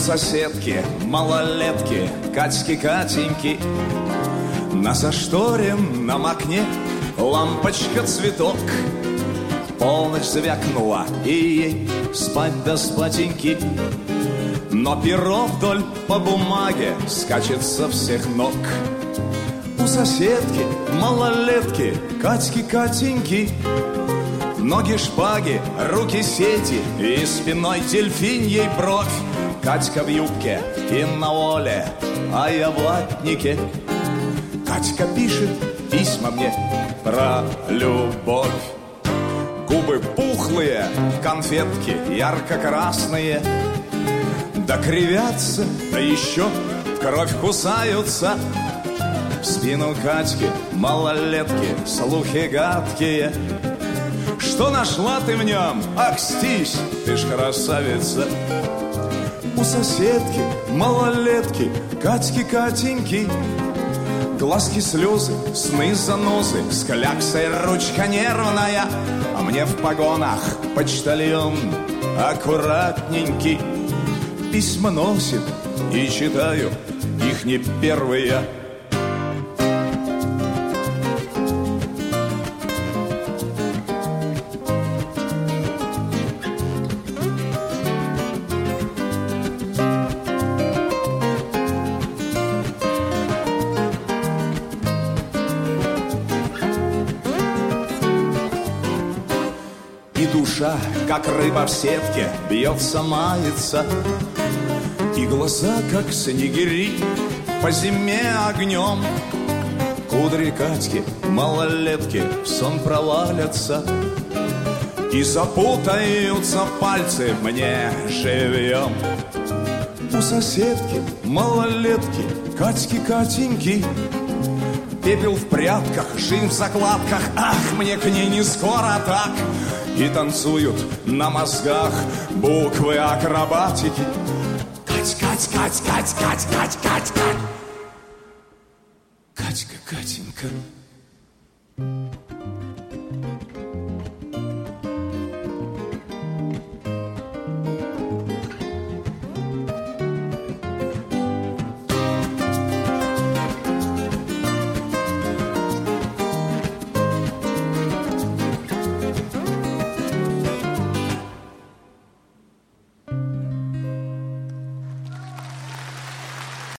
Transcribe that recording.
соседки, малолетки, Катьки-Катеньки. На зашторенном окне лампочка цветок. Полночь звякнула, и ей спать да спатеньки. Но перо вдоль по бумаге скачет со всех ног. У соседки, малолетки, Катьки-Катеньки. Ноги шпаги, руки сети и спиной дельфиньей бровь. Катька в юбке и на воле, а я в латнике. Катька пишет письма мне про любовь. Губы пухлые, конфетки ярко-красные, да кривятся, да еще в кровь кусаются. В спину Катьки малолетки слухи гадкие. Что нашла ты в нем? Ах, стись, ты ж красавица. У соседки малолетки, Катьки-Катеньки. Глазки слезы, сны занозы, с кляксой ручка нервная. А мне в погонах почтальон аккуратненький. Письма носит и читаю их не первые. Душа, как рыба в сетке, бьется, мается. И глаза, как снегири, по зиме огнем. Кудри Катьки, малолетки, в сон провалятся. И запутаются пальцы мне живьем. У соседки, малолетки, Катьки-Катеньки. Пепел в прядках, жизнь в закладках. Ах, мне к ней не скоро так. И танцуют на мозгах буквы акробатики. Кать, Кать, Кать, Кать, Кать, Кать, Кать, Кать. Катька, Катенька.